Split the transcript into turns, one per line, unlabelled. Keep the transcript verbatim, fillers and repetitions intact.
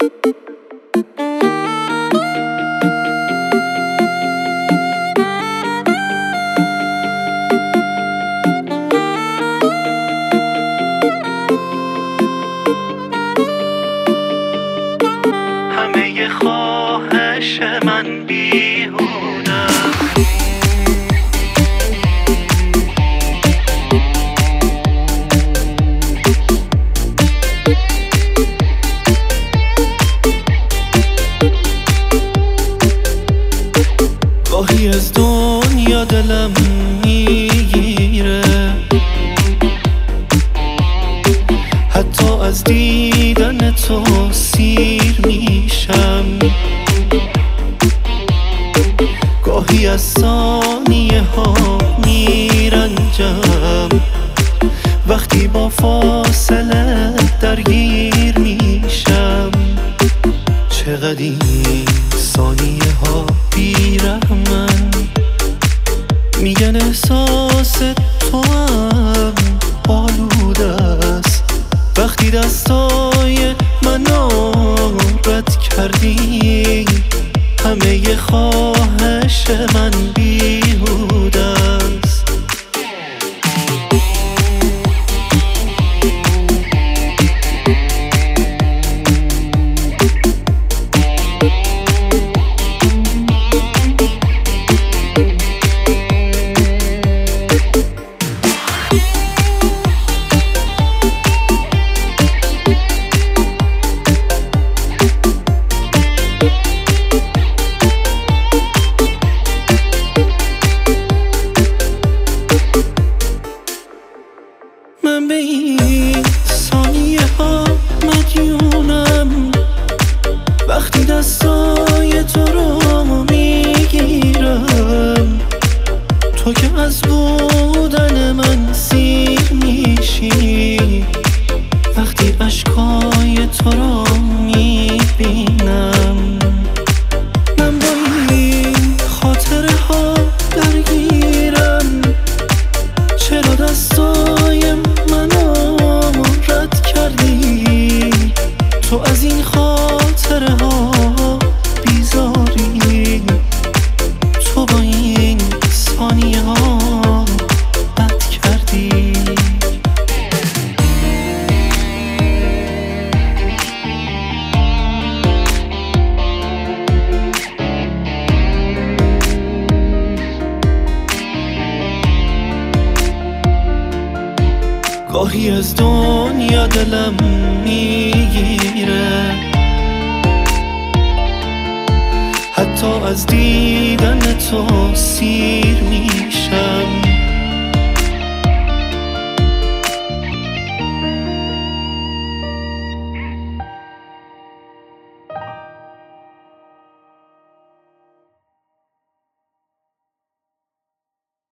همه خواهش من بیهوده، گاهی از دنیا دلم میگیره، حتی از دیدن تو سیر میشم، گاهی از ثانیه ها میرنجم، وقتی با فاصله درگیر میشم. چقدر این ثانیه ها بیرحمن، میگن احساس تو هم آلوده است، وقتی دستای منو رد کردی همه خواهش من بیهوده است. من به این ثانیه ها مدیونم، وقتی دستای تو رو میگیرم، تو که از بودن من سیر میشی، وقتی اشکای تو رو میبینم. من با این خاطره ها درگیرم، چرا دستای منو رد کردی؟ تو از این خاطره ها بیزاری، تو با این ثانیه ها بد کردی. گاهی از دنیا دلم میگیره، حتی از دیدن تو سیر میشم،